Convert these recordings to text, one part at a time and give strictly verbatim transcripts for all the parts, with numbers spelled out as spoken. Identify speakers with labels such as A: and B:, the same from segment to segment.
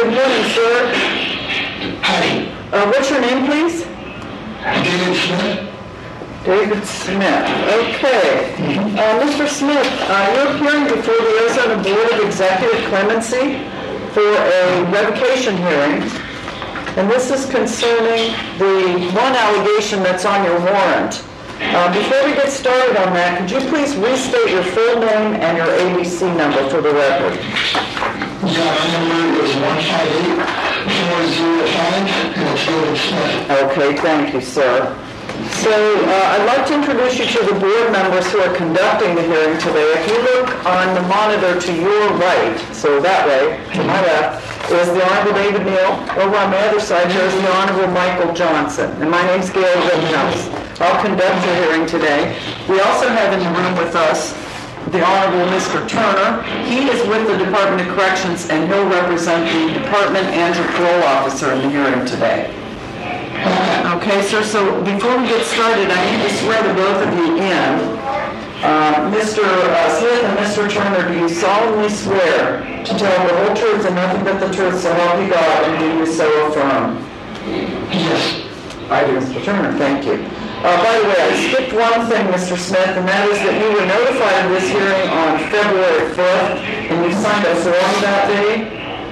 A: Good morning, sir.
B: Hi.
A: Uh, what's your name, please?
B: David Smith.
A: David Smith. Okay. Uh, Mister Smith, uh, you're appearing before the Arizona Board of Executive Clemency for a revocation hearing, and this is concerning the one allegation that's on your warrant. Uh, before we get started on that, could you please restate your full name and your A B C number for the record?
B: My number is one five eight, four zero five, and it's David Smith.
A: Okay, thank you, sir. So uh, I'd like to introduce you to the board members who are conducting the hearing today. If you look on the monitor to your right, so that way, to my left, is the Honorable David Neal. Over on my other side, there's the Honorable Michael Johnson. And my name's Gail Rittenhouse. I'll conduct your hearing today. We also have in the room with us the Honorable Mister Turner. He is with the Department of Corrections, and he'll represent the department and your parole officer in the hearing today. Okay, sir, so before we get started, I need to swear the both of you in. Uh, Mister Uh, Smith and Mister Turner, do you solemnly swear to tell the whole truth and nothing but the truth, so help you God, and do you so affirm?
B: Yes.
A: I do, Mister Turner, thank you. Uh, by the way, I skipped one thing, Mister Smith, and that is that you were notified of this hearing on February fifth, and you signed a form that day.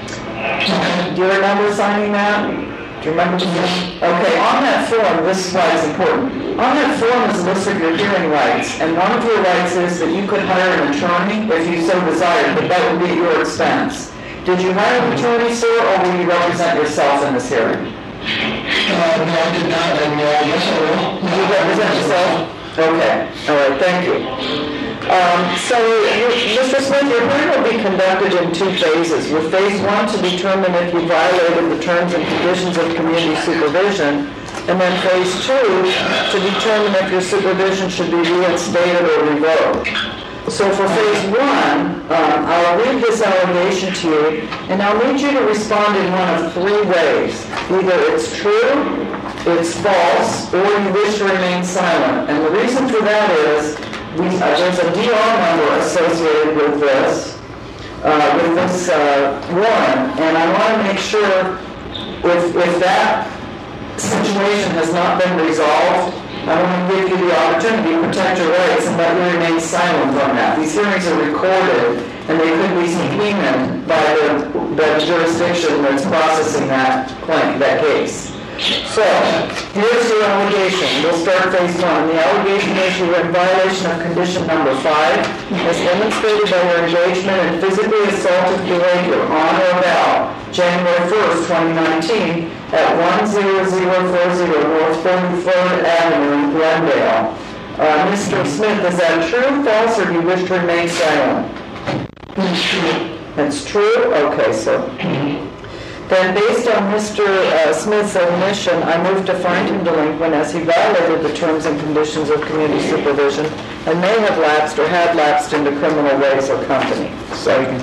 A: Do you remember signing that? Do you remember? Okay, on that form, this is why it's important. On that form is a list of your hearing rights, and one of your rights is that you could hire an attorney if you so desired, but that would be at your expense. Did you hire an attorney, sir, or will you represent yourself in this hearing?
B: Uh, no, I did not, and uh, yes, I will.
A: Did you represent yourself? Okay, all right, thank you. Um, so, you, Mister Smith, your hearing will be conducted in two phases. With phase one to determine if you violated the terms and conditions of community supervision, and then phase two to determine if your supervision should be reinstated or revoked. So for phase one, um, I'll read this allegation to you, and I'll need you to respond in one of three ways. Either it's true, it's false, or you wish to remain silent. And the reason for that is we, uh, there's a D R number associated with this, uh, with this uh, warrant, and I want to make sure if, if that situation has not been resolved, I want to give you the opportunity to protect your rights and let you remain silent on that. These hearings are recorded, and they could be subpoenaed by the, the jurisdiction that's processing that claim, that case. So, here's your allegation. We'll start phase one. The allegation is you were in violation of condition number five, as demonstrated by your engagement in physically assaultive behavior on or about January first, twenty nineteen, at one zero zero four zero North forty-third Avenue in Glendale. Uh, Mister Smith, is that true, false, or do you wish to remain silent?
B: It's true.
A: It's true? Okay, so. Then, based on Mister Uh, Smith's admission, I move to find him delinquent as he violated the terms and conditions of community supervision and may have lapsed or had lapsed into criminal ways or company. Second.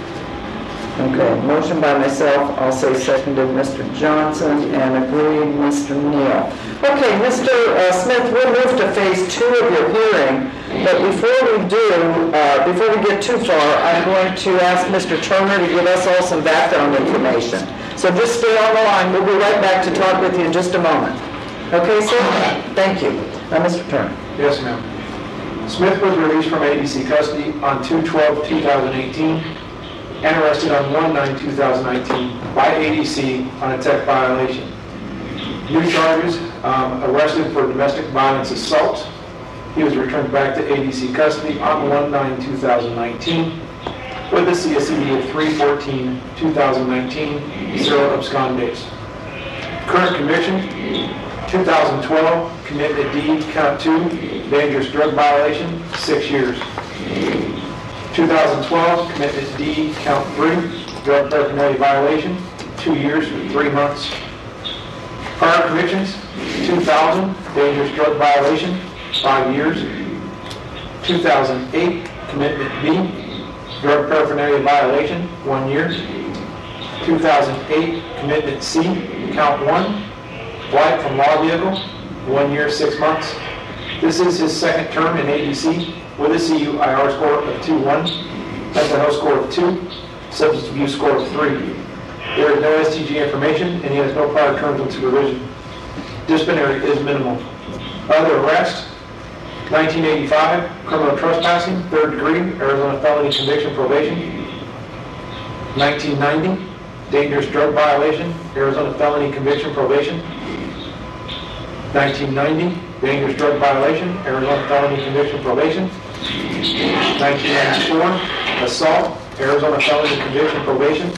A: Okay, motion by myself, I'll say seconded Mister Johnson, and agreed Mister Neal. Okay, Mister Uh, Smith, we'll move to phase two of your hearing, but before we do, uh, before we get too far, I'm going to ask Mister Turner to give us all some background information. So just stay on the line, we'll be right back to talk with you in just a moment. Okay, sir? Thank you. Now, Mister Turner.
C: Yes, ma'am. Smith was released from A D C custody on two twelve two thousand eighteen and arrested on one nine two thousand nineteen by A D C on a tech violation. New charges, um, arrested for domestic violence assault. He was returned back to A D C custody on one nine two thousand nineteen with a C S E D of three fourteen two thousand nineteen, zero abscond days. Current conviction, two thousand twelve, committed D, count two, dangerous drug violation, six years. two thousand twelve, committed D, count three, drug paraphernalia violation, two years, three months. Prior convictions, two thousand, dangerous drug violation, five years. two thousand eight, commitment B, drug paraphernalia violation, one year. two thousand eight, commitment C, count one, flight from law vehicle, one year, six months. This is his second term in A D C with a C U I R score of two one, mental health score of two, substance abuse score of three. There is no S T G information, and he has no prior terms of supervision. Disciplinary is minimal. Other arrest, nineteen eighty-five, criminal trespassing, third degree, Arizona felony conviction probation. nineteen ninety, dangerous drug violation, Arizona felony conviction probation. nineteen ninety, dangerous drug violation, Arizona felony conviction probation. nineteen ninety-four, assault, Arizona felony conviction probation.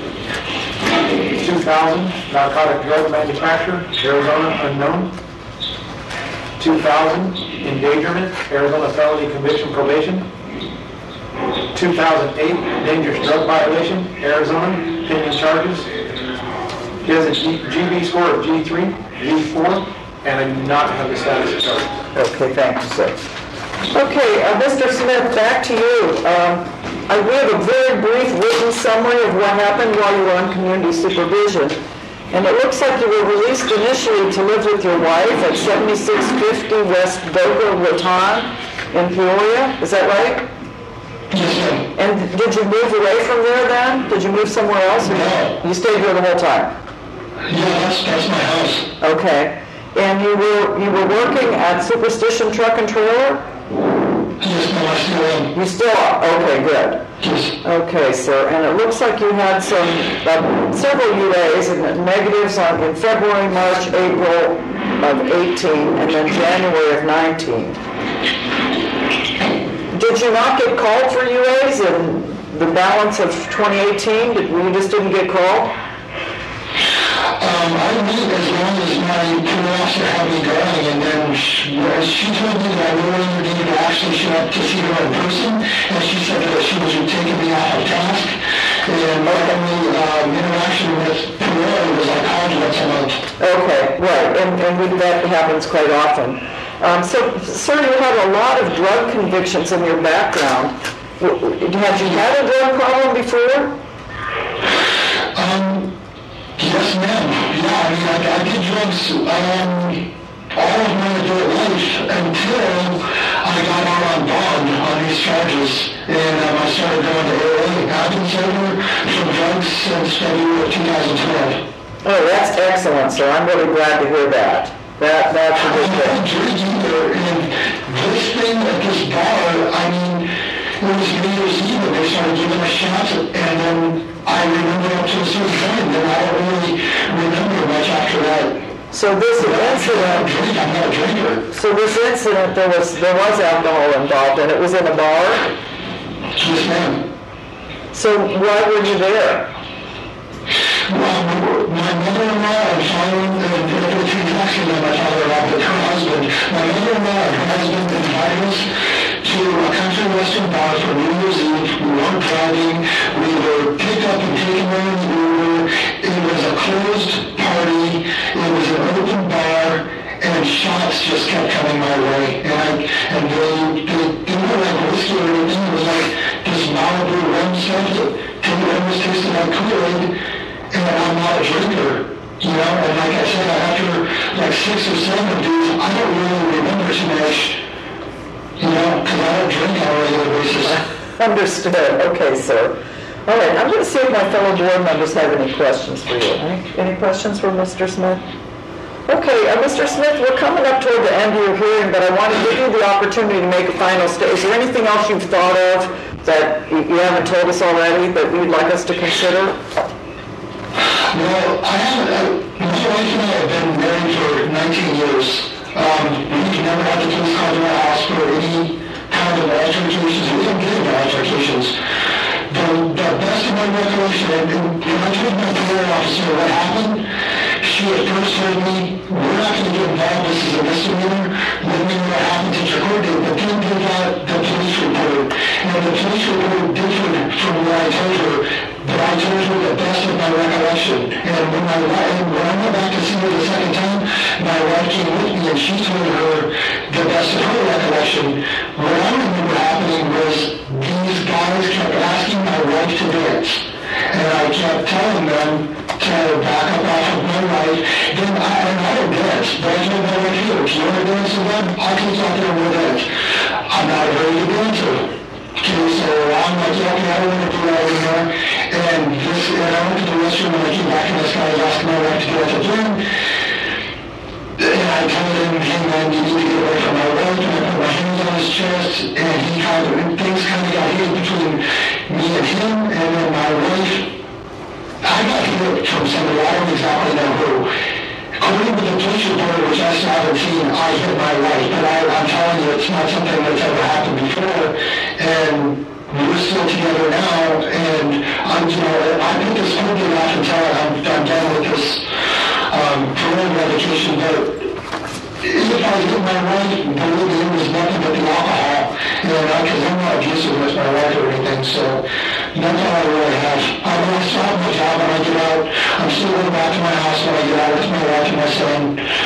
C: two thousand, narcotic drug manufacturer, Arizona unknown. two thousand, endangerment, Arizona felony conviction probation. two thousand eight, dangerous drug violation, Arizona, pending charges. He has a G- GB score of G three, G four, and I do not have the status of charges.
A: Okay, thank you, sir. Okay, uh, Mister Smith, back to you. Um, I read a very brief written summary of what happened while you were on community supervision. And it looks like you were released initially to live with your wife at seventy-six fifty West Boca Raton in Peoria. Is that right?
B: Yes, ma'am.
A: And did you move away from there then? Did you move somewhere else?
B: No.
A: You stayed here the whole time?
B: Yeah, that's, that's my house.
A: Okay. And you were you were working at Superstition Truck and Trailer?
B: Yes, ma'am, I still am.
A: You still are? Okay, good.
B: Yes.
A: Okay, sir. And it looks like you had some uh, several U As and negatives on in February, March, April of eighteen, and then January of nineteen. Did you not get called for U As in the balance of twenty eighteen? Did you just didn't get called?
B: Um, I knew as long as my parole officer had me going, and then she, well, she told me that I no longer needed to actually show up to see her in person, and she said that she was taking me off of task, and my only um, interaction with parole was like college once a month.
A: Okay, right, and, and we, that happens quite often. Um, so, sir, you had a lot of drug convictions in your background. W- Had you had a drug problem before?
B: Um, yes, ma'am. Yeah, I mean, I, I did drugs um, all of my adult life until I got out on bond on these charges, and um, I started going to A A. I've been sober from drugs since February of two thousand twelve.
A: Oh, that's excellent, sir. I'm really glad to hear that. That that's a good
B: I don't
A: thing.
B: drink either, and this thing at this bar, I mean, it was New Year's Eve and they started giving us shots, and then I remember up to a certain point, and I don't really remember much after that.
A: So this
B: I don't
A: incident,
B: drink, I'm not a drinker.
A: so this incident, there was there was alcohol involved, and it was in a bar.
B: Yes, ma'am.
A: So why were you there?
B: Well, my mother-in-law and father, and there were two taxis on my father-in-law, but her husband, my mother-in-law and her husband invited us to a country western bar for New Year's Eve. We weren't driving. We were picked up and taken away in the Uber. It was a closed party. It was an open bar, and shots just kept coming my way. And I, and they, they, they weren't like whiskey or anything. It was like this Malibu rum stuff that almost tasted like Kool-Aid. And I'm not a drinker, you know, and like I said, after like six or seven of these, I don't really remember too much, you know, because I don't drink on a regular basis.
A: Understood. Okay, sir. All right, I'm going to see if my fellow board members have any questions for you. Any, any questions for Mister Smith? Okay, uh, Mister Smith, we're coming up toward the end of your hearing, but I want to give you the opportunity to make a final statement. Is there anything else you've thought of that you you haven't told us already that you'd like us to consider?
B: Well, I haven't, I, my wife and I have been married for nineteen years. Um, we've never had the police called to our house for any kind of altercations. We don't get into altercations. The, the best of my recollection, and, and when I told my parole officer what happened, she at first told me, we're not going to get involved, this is a misdemeanor, let me know what happened to your court date, but then they got the police report. And the police report differed from what I told her, but I told her the best of my recollection. And when, my wife, when I went back to see her the second time, my wife came with me and she told her the best of her recollection. What I remember happening was these guys kept asking my wife to dance. And I kept telling them to back up off of my wife. Then I, and I don't dance, but I told my wife, here, if you want to dance with them, I'll take you out there and we'll dance. I'm not a very good dancer. Okay, so I'm like, yeah, okay, I don't want to do that anymore. And this, and I went to the restroom and I came back and this guy was asking my wife to get out the gym. And I told him, hey man, you need to get away from my wife. And I put my hands on his chest and he kind of, and things kind of got heated between me and him. And then my wife, I got hit from somebody, I don't exactly know who. According to the police report, which I still haven't seen, I hit my wife, but I, I'm telling you, it's not something that's ever happened before, and we're still together now, and I'm, you know, I put this totally off until I'm, I'm done with this um, parole medication, but if I hit my wife, believe me, it was nothing but the alcohol, you know, because I'm not abusive with my wife or anything, so that's all I really have. I mean, I still have my job when I get out. I'm still going back to my house when I get out with my wife and my son.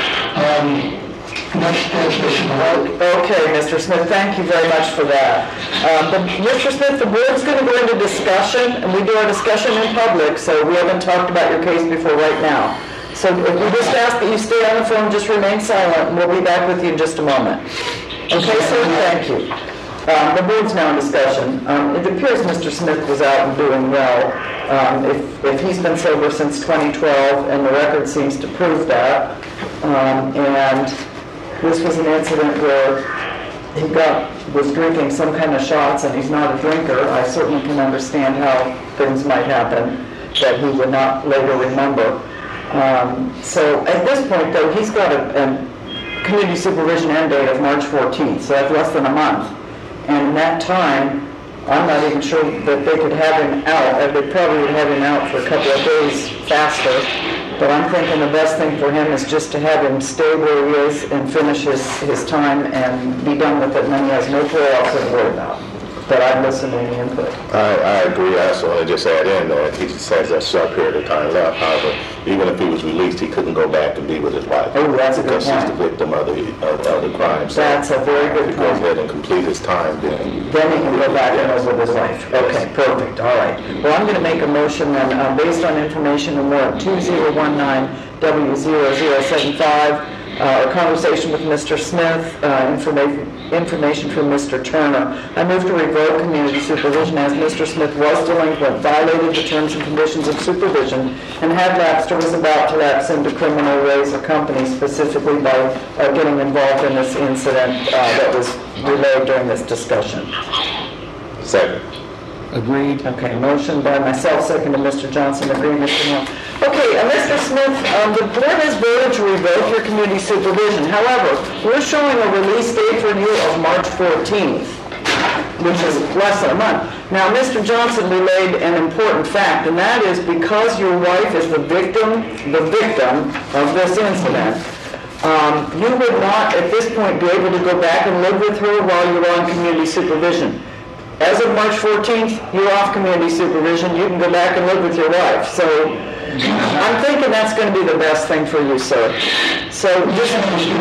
B: Um, that's, that's basically it.
A: Okay, Mister Smith, thank you very much for that. Um, but Mister Smith, the board's going to go into discussion, and we do our discussion in public, so we haven't talked about your case before right now. So if we just ask that you stay on the phone, just remain silent, and we'll be back with you in just a moment. Okay, sir? Thank you. Um, the board's now in discussion. Um, it appears Mister Smith was out and doing well. Um, if, if he's been sober since twenty twelve, and the record seems to prove that, um, and this was an incident where he got was drinking some kind of shots, and he's not a drinker, I certainly can understand how things might happen that he would not later remember. Um, so at this point, though, he's got a, a community supervision end date of March fourteenth, so that's less than a month. And in that time, I'm not even sure that they could have him out. They probably would have him out for a couple of days faster. But I'm thinking the best thing for him is just to have him stay where he is and finish his, his time and be done with it, and then he has no parole else to worry about. But I've listened to any input.
D: I, I agree. I also want to just add in that he just has a short period of time left. However, even if he was released, he couldn't go back and be with his wife.
A: Oh, that's a good
D: because
A: point.
D: she's the victim of the, of, of the crime. So
A: That's a very good
D: if he goes
A: point.
D: ahead and complete his time, then...
A: Then he can go back and live with his wife. Okay, perfect, all right. Well, I'm going to make a motion then, uh, based on information in warrant two zero one nine W zero zero seven five, uh, a conversation with Mister Smith, uh, informa- information from Mister Turner. I move to revoke community supervision as Mister Smith was delinquent, violated the terms and conditions of supervision, and had lapsed or was about to lapse into criminal ways or company, specifically by uh, getting involved in this incident uh, that was relayed during this discussion.
D: Second.
A: Agreed. Okay, motion by myself, second to Mister Johnson, agreed, Mister Hill. Okay, uh, Mister Smith, um, the board has voted to revoke your community supervision. However, we're showing a release date for you of March fourteenth, which is less than a month. Now, Mister Johnson relayed an important fact, and that is because your wife is the victim, the victim of this incident, um, you would not, at this point, be able to go back and live with her while you're on community supervision. As of March fourteenth, you're off community supervision. You can go back and live with your wife. So I'm thinking that's going to be the best thing for you, sir. So just,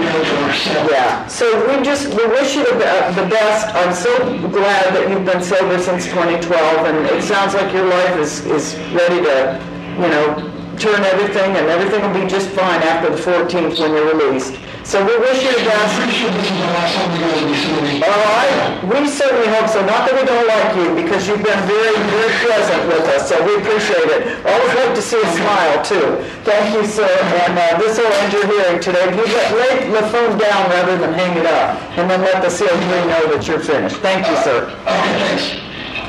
A: yeah. So we just, we wish you the, the best. I'm so glad that you've been sober since twenty twelve, and it sounds like your life is, is ready to, you know, turn everything, and everything will be just fine after the fourteenth when you're released. So we wish you the best.
B: I'm pretty sure this is the last time you guys will be seeing me.
A: All right. We certainly hope so. Not that we don't like you, because you've been very, very pleasant with us, so we appreciate it. Always like to see a smile, too. Thank you, sir. And uh, this will end your hearing today. You let, lay the phone down rather than hang it up, and then let the C O three know that you're finished. Thank you, sir.
B: Okay, thanks.